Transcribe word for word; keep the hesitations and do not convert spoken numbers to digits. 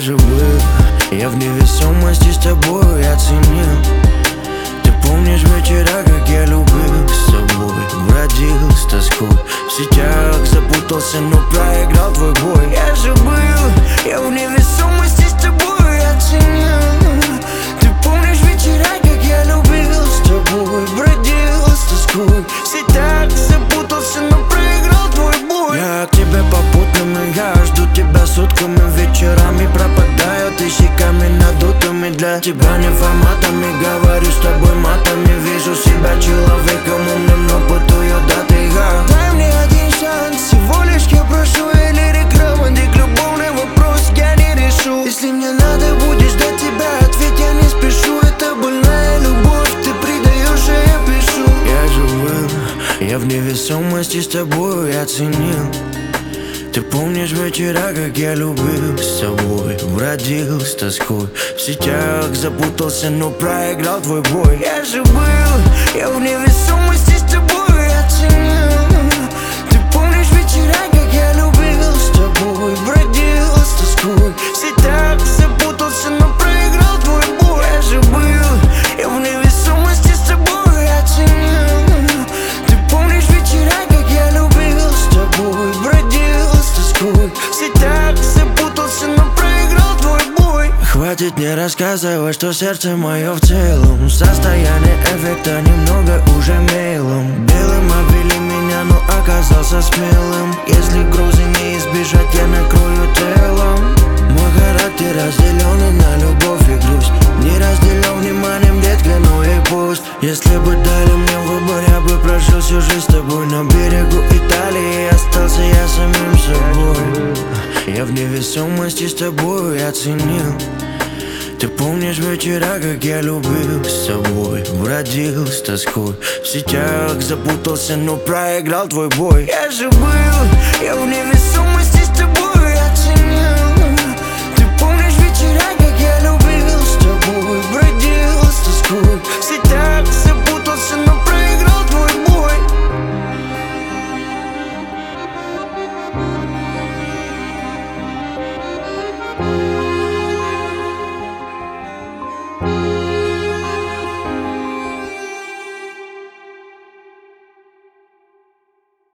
же был, я в невесомости с тобой оценил. Ты помнишь вечера, как я любил с тобой, бродил с тоской в сетях, запутался, но проиграл твой бой. Я же был, я в невесомости с тобой оценил. Ты помнишь вечера, как я любил с тобой, бродил с тоской в сетях, запутался, но проиграл твой бой. Я к тебе попутным, я жду тебя сутками, вечерами пропадаю тысячами надутыми. Для тебя не форматами, говорю с тобой матами. Вижу себя человеком умным, но путаю даты. Я дай мне один шанс, всего лишь я прошу. Или рекламник, любовный вопрос я не решу. Если мне надо будет ждать тебя, ответь, я не спешу. Это больная любовь, ты предаешь, а я пишу. Я же был, я в невесомости с тобой оценил. Ты помнишь вечера, как я любил с тобой, бродил с тоской в сетях, запутался, но проиграл твой бой. Я же был, я в невесомости с тобой оценил. Ты помнишь вечера, как я любил с тобой, бродил с тоской в сетях, запутался, но проиграл твой бой. Я же был, я в невесомости с тобой оценил. Ты помнишь вечера, как я любил с тобой, бродил в сетях, запутался, но проиграл твой бой. Хватит мне рассказывать, что сердце мое в целом состояние эффекта немного уже мейлом. Белым обвели меня, но оказался смелым. Если грузы не избежать, я накрою телом. Мой характер разделен на любовь и грусть, не разделен вниманием, детка, ну и пусть. Если бы дали мне выбор, я бы прожил всю жизнь с тобой на берегу Италии, остался я самим собой. Я в невесомости с тобой оценил. Ты помнишь вечера, как я любил с тобой, бродил с тоской в сетях, запутался, но проиграл твой бой. Я же был, я в невесомости с тобой